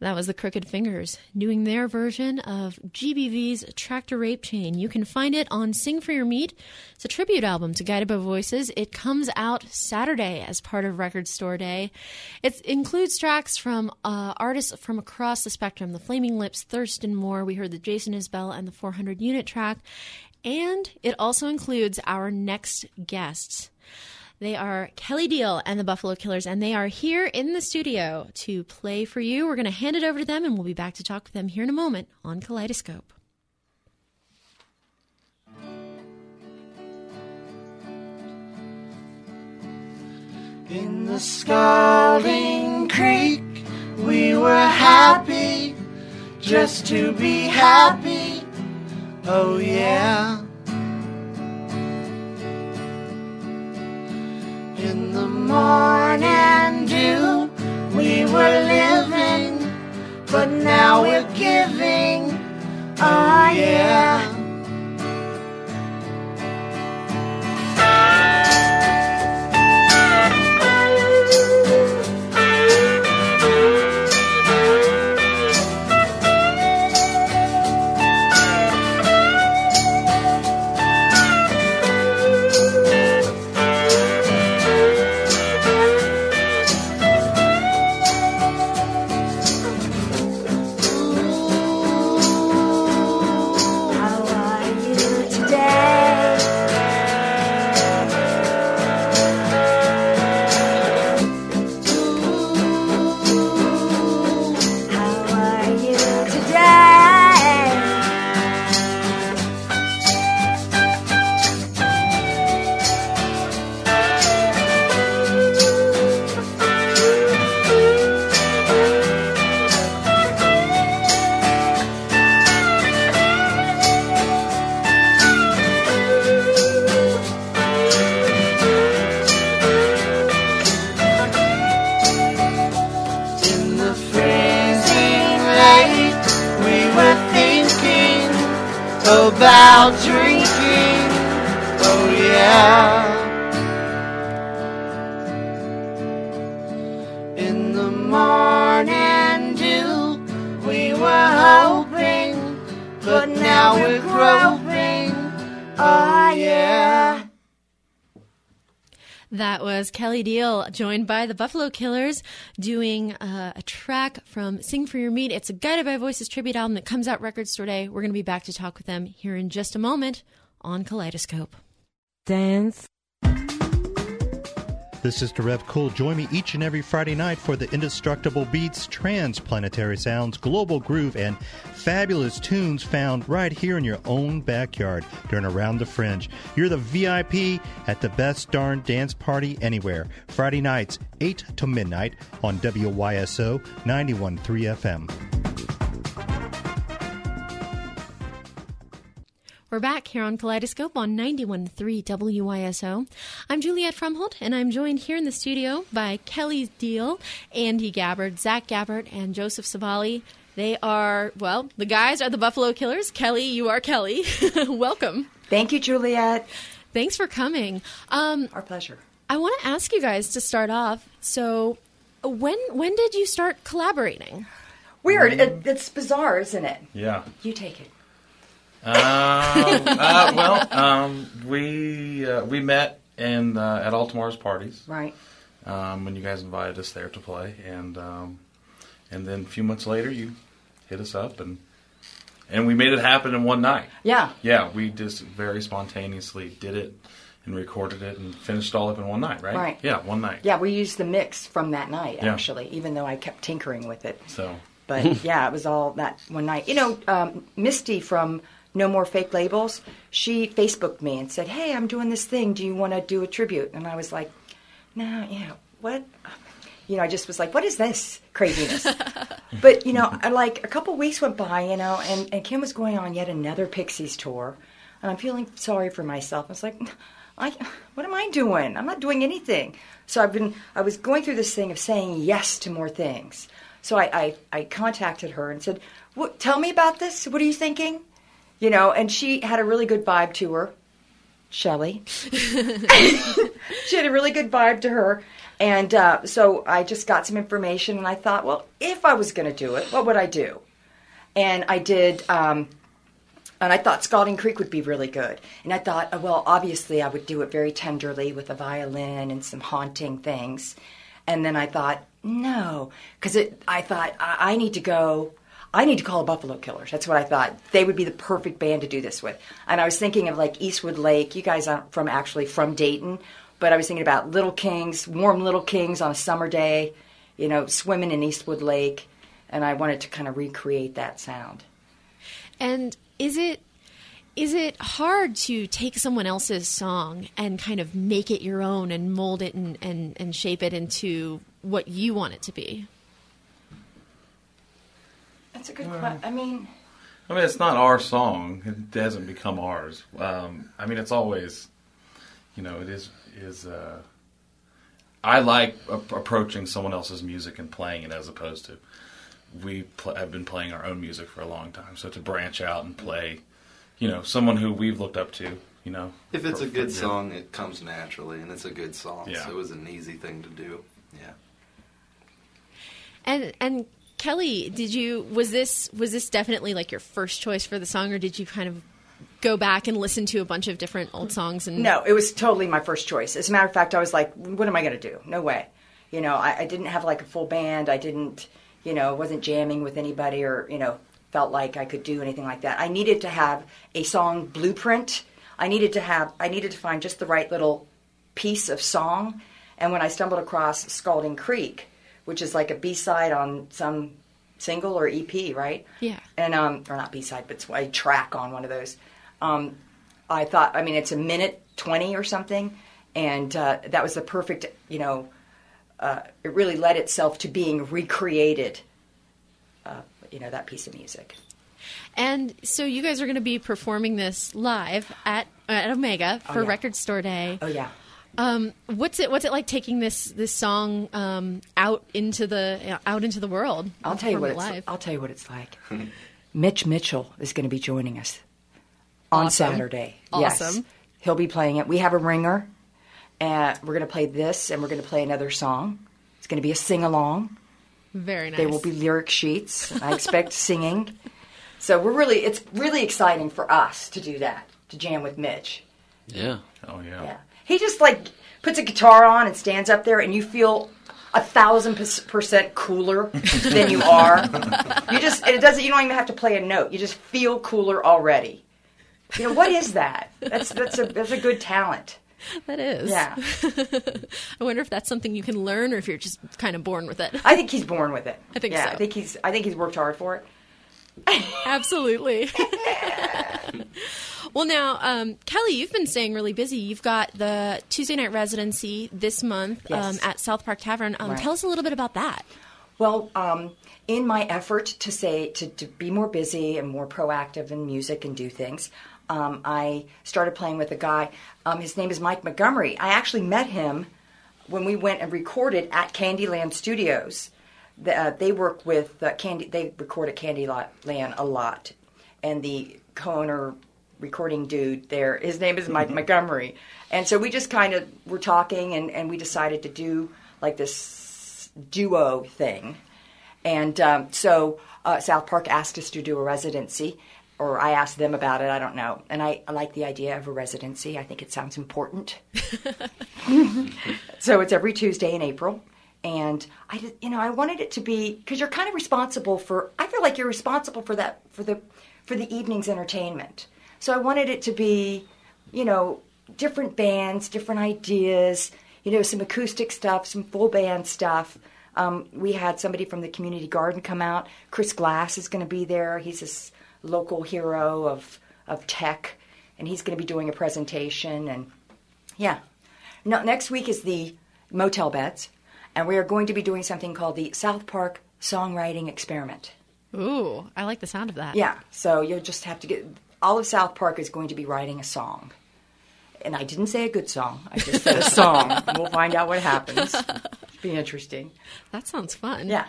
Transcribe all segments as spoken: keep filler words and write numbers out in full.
That was the Crooked Fingers doing their version of G B V's Tractor Rape Chain. You can find it on Sing for Your Meat. It's a tribute album to Guided by Voices. It comes out Saturday as part of Record Store Day. It includes tracks from uh, artists from across the spectrum, the Flaming Lips, Thurston Moore. We heard the Jason Isbell and the four hundred unit track. And it also includes our next guests. They are Kelly Deal and the Buffalo Killers, and they are here in the studio to play for you. We're going to hand it over to them, and we'll be back to talk with them here in a moment on Kaleidoscope. In the Scalding Creek, we were happy just to be happy. Oh, yeah. In the morning dew, we were living, but now we're giving. Oh, yeah. About drinking, oh yeah. In the morning dew, we were hoping, but now we're groping, oh yeah. That was Kelly Deal, joined by the Buffalo Killers, doing uh, a track from Sing for Your Meat. It's a Guided by Voices tribute album that comes out Record Store Day. We're going to be back to talk with them here in just a moment on Kaleidoscope. Dance. This is Derev Cool. Join me each and every Friday night for the indestructible beats, transplanetary sounds, global groove, and fabulous tunes found right here in your own backyard during Around the Fringe. You're the V I P at the best darn dance party anywhere. Friday nights, eight to midnight on W Y S O ninety-one point three F M. We're back here on Kaleidoscope on ninety-one point three W Y S O. I'm Juliette Frumholt, and I'm joined here in the studio by Kelly Deal, Andy Gabbard, Zach Gabbard, and Joseph Savali. They are, well, the guys are the Buffalo Killers. Kelly, you are Kelly. Welcome. Thank you, Juliette. Thanks for coming. Um, Our pleasure. I want to ask you guys to start off. So when when did you start collaborating? Weird. It, it's bizarre, isn't it? Yeah. You take it. Um, uh, well, um, we uh, we met in uh, at Altamar's parties, right? Um, when you guys invited us there to play, and um, and then a few months later, you hit us up, and and we made it happen in one night. Yeah, yeah, we just very spontaneously did it and recorded it and finished it all up in one night, right? Right. Yeah, one night. Yeah, we used the mix from that night Yeah. actually, even though I kept tinkering with it. So, but yeah, it was all that one night. You know, um, Misty from No More Fake Labels, she Facebooked me and said, hey, I'm doing this thing. Do you want to do a tribute? And I was like, no, yeah, what? You know, I just was like, what is this craziness? But, you know, I, like a couple weeks went by, you know, and, and Kim was going on yet another Pixies tour. And I'm feeling sorry for myself. I was like, I, what am I doing? I'm not doing anything. So I've been, I was going through this thing of saying yes to more things. So I, I, I contacted her and said, what, tell me about this. What are you thinking? You know, and she had a really good vibe to her. Shelley. She had a really good vibe to her. And uh, so I just got some information, and I thought, well, if I was going to do it, what would I do? And I did, um, and I thought Scalding Creek would be really good. And I thought, oh, well, obviously I would do it very tenderly with a violin and some haunting things. And then I thought, no, because I thought, I, I need to go, I need to call Buffalo Killers. That's what I thought. They would be the perfect band to do this with. And I was thinking of like Eastwood Lake. You guys aren't from actually from Dayton. But I was thinking about Little Kings, warm Little Kings on a summer day, you know, swimming in Eastwood Lake, and I wanted to kind of recreate that sound. And is it is it hard to take someone else's song and kind of make it your own and mold it and, and, and shape it into what you want it to be? That's a good question. I mean... I mean, it's not our song. It hasn't become ours. Um, I mean, it's always, you know, it is... is uh, I like a- approaching someone else's music and playing it as opposed to we pl- have been playing our own music for a long time. So to branch out and play, you know, someone who we've looked up to, you know. If it's for, a good for, song, it comes naturally, and it's a good song. Yeah. So it was an easy thing to do. Yeah. And and Kelly, did you was this was this definitely like your first choice for the song, or did you kind of go back and listen to a bunch of different old songs? And No, it was totally my first choice. As a matter of fact, I was like, what am I going to do? No way. You know, I, I didn't have like a full band. I didn't, you know, wasn't jamming with anybody or, you know, felt like I could do anything like that. I needed to have a song blueprint. I needed to have, I needed to find just the right little piece of song. And when I stumbled across Scalding Creek, which is like a B-side on some single or E P, right? Yeah. And, um, or not B-side, but it's a track on one of those. Um, I thought, I mean, it's a minute twenty or something, and uh, that was the perfect, you know, uh, it really led itself to being recreated, uh, you know, that piece of music. And so you guys are going to be performing this live at at Omega for Oh, yeah. Record Store Day. Oh, yeah. Um, what's it What's it like taking this this song um, out into the out into the world? I'll and tell you what perform it's, it live? I'll tell you what it's like. Mitch Mitchell is going to be joining us on Awesome. Saturday. Yes. Awesome. He'll be playing it. We have a ringer, and we're going to play this, and we're going to play another song. It's going to be a sing-along. Very nice. There will be lyric sheets. I expect singing. So we're really, it's really exciting for us to do that, to jam with Mitch. Yeah. Oh, yeah. Yeah. He just like puts a guitar on and stands up there, and you feel a thousand percent cooler than you are. You just, it doesn't, you don't even have to play a note. You just feel cooler already. You know, what is that? That's, that's a, that's a good talent. That is. Yeah. I wonder if that's something you can learn, or if you're just kind of born with it. I think he's born with it. I think yeah, so. I think he's, I think he's worked hard for it. Absolutely. Well, now, um, Kelly, you've been staying really busy. You've got the Tuesday night residency this month Yes. um, at South Park Tavern. Um, Right. Tell us a little bit about that. Well, um, in my effort to say to, to be more busy and more proactive in music and do things, um, I started playing with a guy. Um, his name is Mike Montgomery. I actually met him when we went and recorded at Candyland Studios. The, uh, they work with uh, Candy. They record at Candyland a lot, and the co-owner recording dude there, his name is Mike Montgomery, and so we just kind of were talking, and, and we decided to do like this duo thing. And um, so uh, South Park asked us to do a residency, or I asked them about it, I don't know. And I, I like the idea of a residency. I think it sounds important. So it's every Tuesday in April. And I just, you know, I wanted it to be, because you're kind of responsible for, I feel like you're responsible for that, for the, for the evening's entertainment. So I wanted it to be, you know, different bands, different ideas, you know, some acoustic stuff, some full band stuff. Um, we had somebody from the community garden come out. Chris Glass is going to be there. He's this local hero of of tech, and he's going to be doing a presentation. And yeah, no, next week is the Motel Beds, and we are going to be doing something called the South Park Songwriting Experiment. Ooh, I like the sound of that. Yeah, so you'll just have to get, all of South Park is going to be writing a song. And I didn't say a good song. I just said a song. We'll find out what happens. be interesting. That sounds fun. Yeah.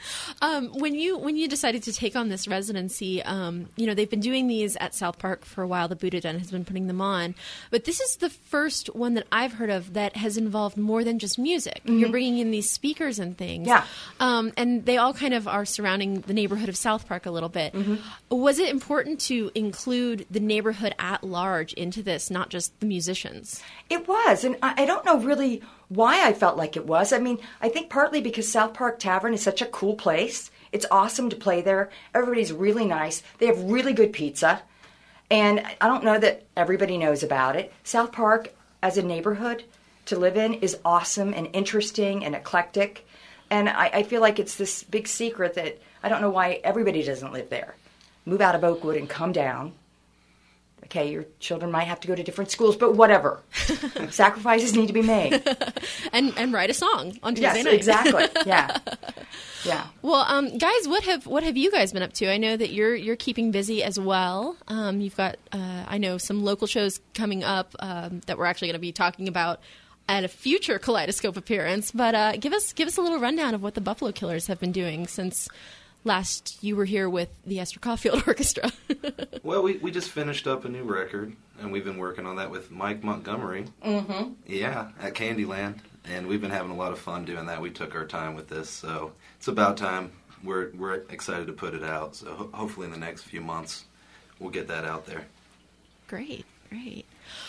um, when you when you decided to take on this residency, um, you know, they've been doing these at South Park for a while. The Buddha Den has been putting them on. But this is the first one that I've heard of that has involved more than just music. Mm-hmm. You're bringing in these speakers and things. Yeah. Um, and they all kind of are surrounding the neighborhood of South Park a little bit. Mm-hmm. Was it important to include the neighborhood at large into this, not just the musicians? It was. And I, I don't know really why I felt like it was. I mean, I think partly because South Park Tavern is such a cool place. It's awesome to play there. Everybody's really nice. They have really good pizza. And I don't know that everybody knows about it. South Park, as a neighborhood to live in, is awesome and interesting and eclectic. And I, I feel like it's this big secret that I don't know why everybody doesn't live there. Move out of Oakwood and come down. Okay, your children might have to go to different schools, but whatever. Sacrifices need to be made. and and write a song on Tuesday yes, night. Exactly. Yeah. Yeah. Well, um, guys, what have what have you guys been up to? I know that you're you're keeping busy as well. Um, you've got uh, I know some local shows coming up um, that we're actually going to be talking about at a future Kaleidoscope appearance. But uh, give us give us a little rundown of what the Buffalo Killers have been doing since last you were here with the Esther Caulfield Orchestra. Well, we, we just finished up a new record, and we've been working on that with Mike Montgomery. Mm-hmm. Yeah, at Candyland. And we've been having a lot of fun doing that. We took our time with this, so it's about time. We're we're excited to put it out. So ho- hopefully in the next few months, we'll get that out there. Great, great.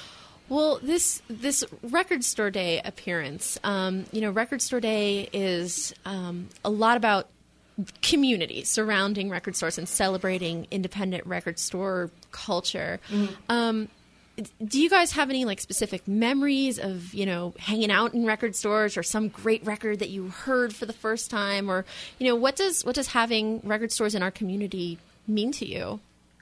Well, this this Record Store Day appearance, um, you know, Record Store Day is um, a lot about community surrounding record stores and celebrating independent record store culture. Mm-hmm. Um, do you guys have any like specific memories of, you know, hanging out in record stores or some great record that you heard for the first time, or, you know, what does what does having record stores in our community mean to you?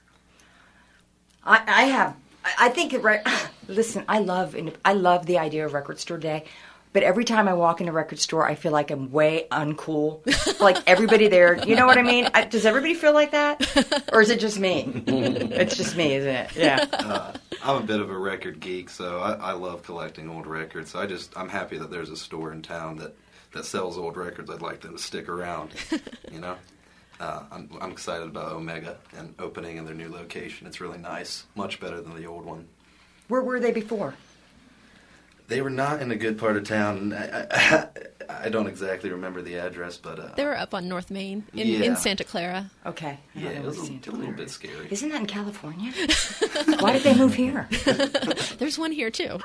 I, I have. I think it. Right. Listen, I love. I love the idea of Record Store Day. But every time I walk in a record store, I feel like I'm way uncool. Like everybody there, you know what I mean? I, does everybody feel like that? Or is it just me? It's just me, isn't it? Yeah. Uh, I'm a bit of a record geek, so I, I love collecting old records. So I just, I'm happy that there's a store in town that, that sells old records. I'd like them to stick around, you know? Uh, I'm, I'm excited about Omega and opening in their new location. It's really nice. Much better than the old one. Where were they before? They were not in a good part of town. I, I, I don't exactly remember the address, but... Uh, they were up on North Main in, yeah. in Santa Clara. Okay. Yeah, it was a, a little bit scary. Isn't that in California? Why did they move here? There's one here, too.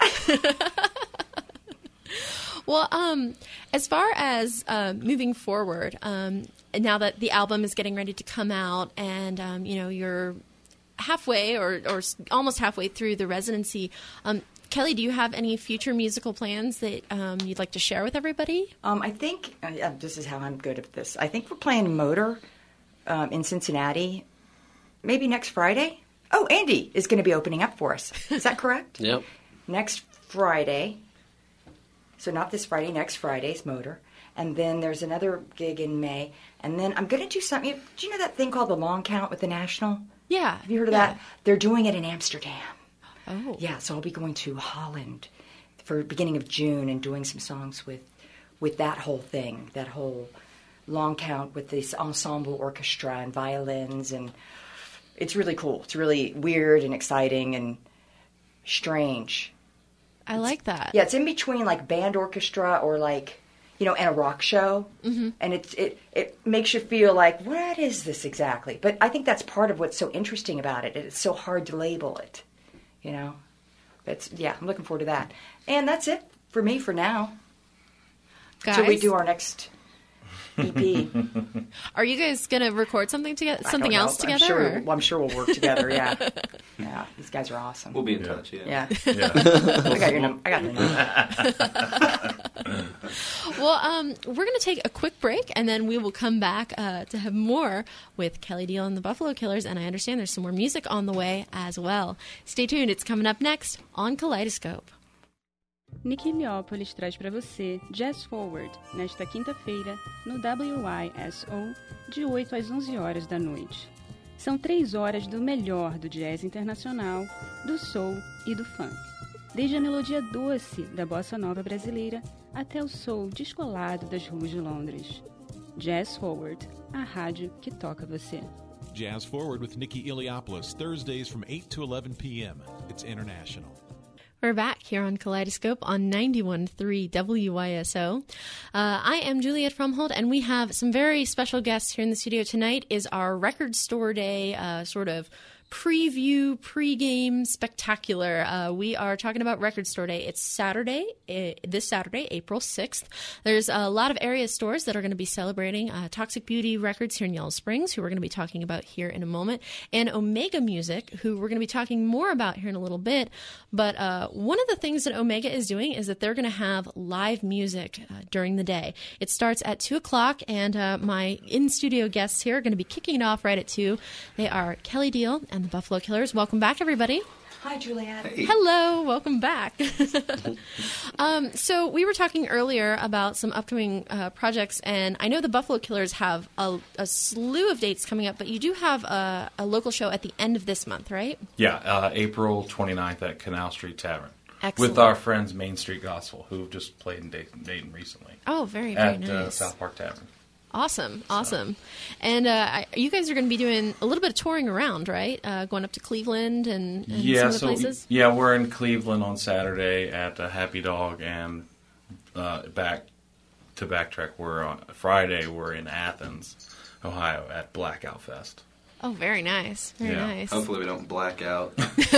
Well, um, as far as uh, moving forward, um, now that the album is getting ready to come out and, um, you know, you're halfway or, or almost halfway through the residency, um, Kelly, do you have any future musical plans that um, you'd like to share with everybody? Um, I think, uh, this is how I'm good at this, I think we're playing Motor um, in Cincinnati maybe next Friday. Oh, Andy is going to be opening up for us. Is that correct? Yep. Next Friday. So not this Friday, next Friday's Motor. And then there's another gig in May. And then I'm going to do something. Do you know that thing called the Long Count with the National? Yeah. Have you heard of yeah. that? They're doing it in Amsterdam. Oh. Yeah, so I'll be going to Holland for beginning of June and doing some songs with with that whole thing, that whole long count with this ensemble orchestra and violins, and it's really cool. It's really weird and exciting and strange. I like that. Yeah, it's in between like band orchestra or like, you know, and a rock show. Mm-hmm. And it's, it, it makes you feel like, what is this exactly? But I think that's part of what's so interesting about it. It's so hard to label it. You know, it's yeah. I'm looking forward to that, and that's it for me for now. Guys, Until we do our next E P. Are you guys gonna record something together? Something else together? I'm sure, well, I'm sure we'll work together. Yeah, yeah. These guys are awesome. We'll be in Yeah. touch. Yeah. Yeah, Yeah. I got your number. I got the number. Well, um, we're going to take a quick break, and then we will come back uh, to have more with Kelly Deal and the Buffalo Killers, and I understand there's some more music on the way as well. Stay tuned. It's coming up next on Kaleidoscope. Niquilhópolis traz para você Jazz Forward, nesta quinta-feira, no W I S O, de oito às onze horas da noite. São três horas do melhor do jazz internacional, do soul e do funk. Desde a melodia doce da bossa nova brasileira até o soul descolado das ruas de Londres. Jazz Forward, a rádio que toca você. Jazz Forward with Nikki Iliopoulos, Thursdays from eight to eleven p.m. It's international. We're back here on Kaleidoscope on ninety-one point three W Y S O. Uh, I am Juliet Fromhold, and we have some very special guests here in the studio tonight. Is our Record Store Day uh, sort of preview, pregame spectacular. Uh, we are talking about Record Store Day. It's Saturday, uh, this Saturday, April sixth. There's a lot of area stores that are going to be celebrating uh, Toxic Beauty Records here in Yellow Springs, who we're going to be talking about here in a moment, and Omega Music, who we're going to be talking more about here in a little bit. But uh, one of the things that Omega is doing is that they're going to have live music uh, during the day. It starts at two o'clock, and uh, my in-studio guests here are going to be kicking it off right at two. They are Kelly Deal and the Buffalo Killers. Welcome back, everybody. Hi, Juliet. Hey. Hello, welcome back. um, so we were talking earlier about some upcoming uh, projects, and I know the Buffalo Killers have a, a slew of dates coming up, but you do have a, a local show at the end of this month, right? Yeah, uh, April twenty-ninth at Canal Street Tavern. Excellent. With our friends Main Street Gospel, who've just played in Dayton, Dayton recently. Oh, very, very at, nice. uh, South Park Tavern. Awesome, awesome. And uh, I, you guys are going to be doing a little bit of touring around, right? Uh, going up to Cleveland and, and yeah, some other so places? yeah, we're in Cleveland on Saturday at uh, Happy Dog, and uh, back to backtrack, we're on Friday. We're in Athens, Ohio, at Blackout Fest. Oh, very nice, very Yeah. nice. Hopefully we don't black out.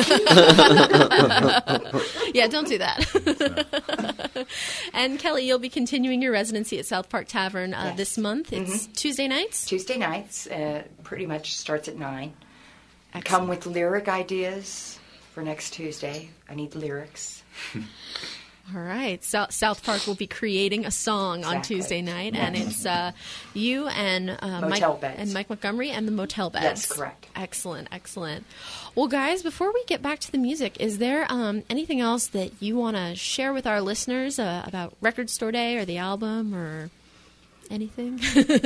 Yeah, don't do that. And Kelly, you'll be continuing your residency at South Park Tavern uh, Yes. this month. It's Tuesday nights? Tuesday nights, uh, pretty much starts at nine. Excellent. Come with lyric ideas for next Tuesday. I need lyrics. All right. So, South Park will be creating a song on Exactly. Tuesday night, and it's uh, you and uh, Motel Mike Beds. and Mike Montgomery and the Motel Beds. That's correct. Excellent, excellent. Well, guys, before we get back to the music, is there um, anything else that you want to share with our listeners uh, about Record Store Day or the album or anything?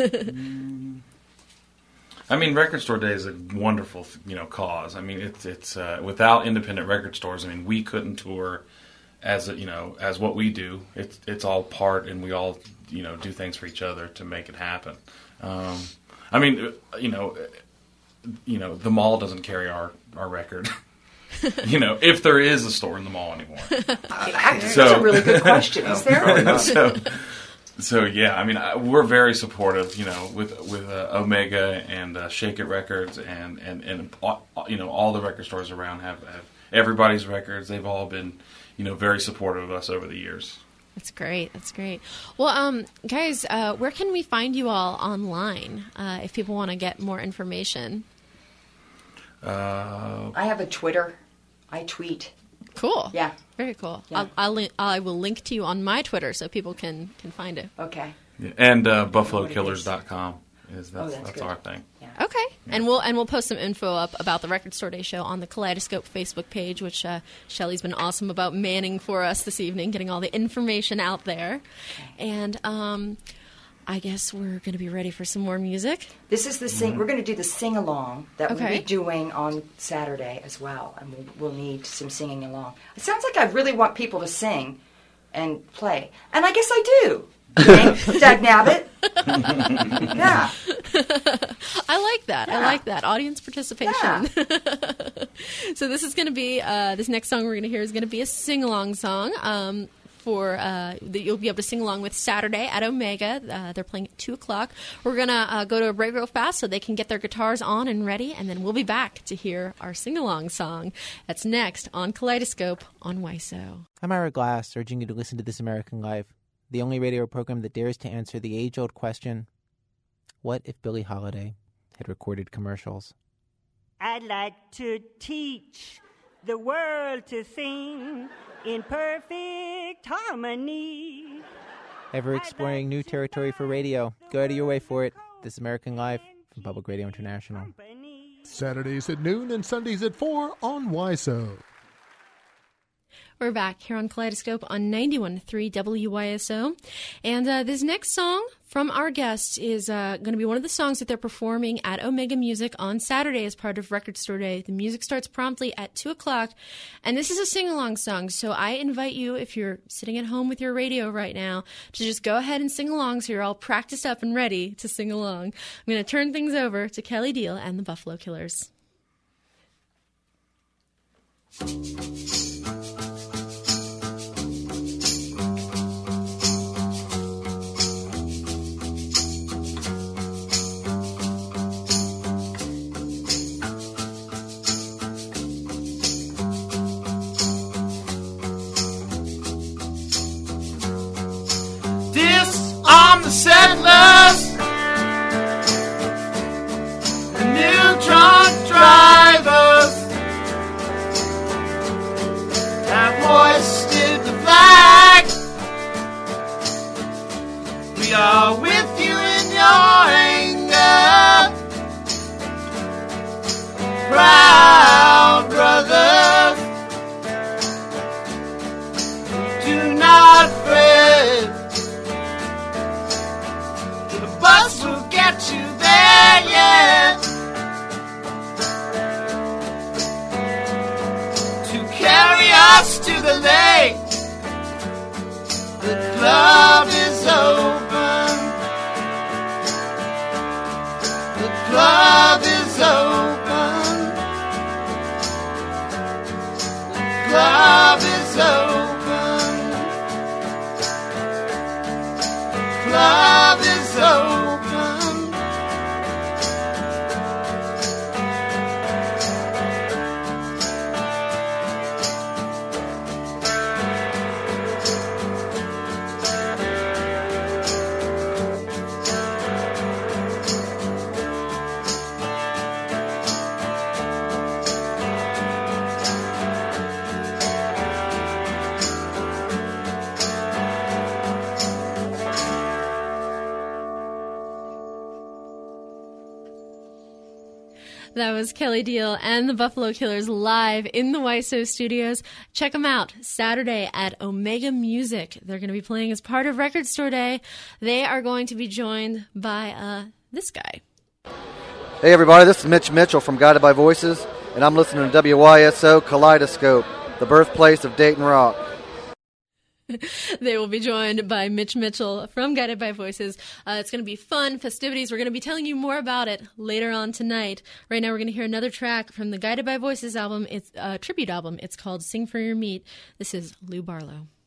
I mean, Record Store Day is a wonderful, you know, cause. I mean, it's it's uh, without independent record stores, I mean, we couldn't tour as a, you know, as what we do. It's it's all part, and we all, you know, do things for each other to make it happen. Um, I mean, you know, you know, the mall doesn't carry our our record. You know, if there is a store in the mall anymore. Actually, So- that's a really good question. Is there? so, so yeah, I mean, I, we're very supportive, you know, with with uh, Omega and uh, Shake It Records, and and and uh, you know, all the record stores around have, have everybody's records. They've all been, you know, very supportive of us over the years. That's great. That's great. Well, um, guys, uh, where can we find you all online uh, if people want to get more information? Uh, I have a Twitter. I tweet. Cool. Yeah. Very cool. Yeah. I'll, I'll li- I will link to you on my Twitter so people can, can find it. Okay. and uh, buffalo killers dot com is that's, Oh, that's that's good. our thing. Okay, and we'll and we'll post some info up about the Record Store Day show on the Kaleidoscope Facebook page, which uh, Shelly's been awesome about manning for us this evening, getting all the information out there. And um, I guess we're going to be ready for some more music. This is the sing. Mm-hmm. We're going to do the sing along that we'll Okay. be doing on Saturday as well, and we'll, we'll need some singing along. It sounds like I really want people to sing and play, and I guess I do. Dag nabbit. Yeah. I like that. I Yeah. like that. Audience participation. So this is going to be, uh, this next song we're going to hear is going to be a sing-along song um, for, uh, that you'll be able to sing along with Saturday at Omega. Uh, they're playing at two o'clock. We're going to uh, go to a break real fast so they can get their guitars on and ready, and then we'll be back to hear our sing-along song. That's next on Kaleidoscope on W I S O. I'm Ira Glass, urging you to listen to This American Life, the only radio program that dares to answer the age-old question, what if Billie Holiday had recorded commercials? I'd like to teach the world to sing in perfect harmony. Ever exploring new territory for radio? Go out of your way for it. This American Life from Public Radio International. Saturdays at noon and Sundays at four on W I S O. We're back here on Kaleidoscope on ninety-one point three W Y S O. And uh, this next song from our guests is uh, going to be one of the songs that they're performing at Omega Music on Saturday as part of Record Store Day. The music starts promptly at two o'clock, and this is a sing-along song, so I invite you, if you're sitting at home with your radio right now, to just go ahead and sing along so you're all practiced up and ready to sing along. I'm going to turn things over to Kelly Deal and the Buffalo Killers. Disarm the settlers, the new drunk drivers have hoisted the flag. We are with you in your anger, proud brothers. Do not fret, the bus will get you there yet. To carry us to the lake, the club is open. The club is open. The club is open. The club is open. That was Kelly Deal and the Buffalo Killers live in the Y S O studios. Check them out Saturday at Omega Music. They're going to be playing as part of Record Store Day. They are going to be joined by uh, this guy. Hey everybody, this is Mitch Mitchell from Guided by Voices, and I'm listening to W Y S O Kaleidoscope, the birthplace of Dayton Rock. They will be joined by Mitch Mitchell from Guided by Voices. Uh, it's going to be fun, festivities. We're going to be telling you more about it later on tonight. Right now we're going to hear another track from the Guided by Voices album. It's a tribute album. It's called Sing for Your Meat. This is Lou Barlow.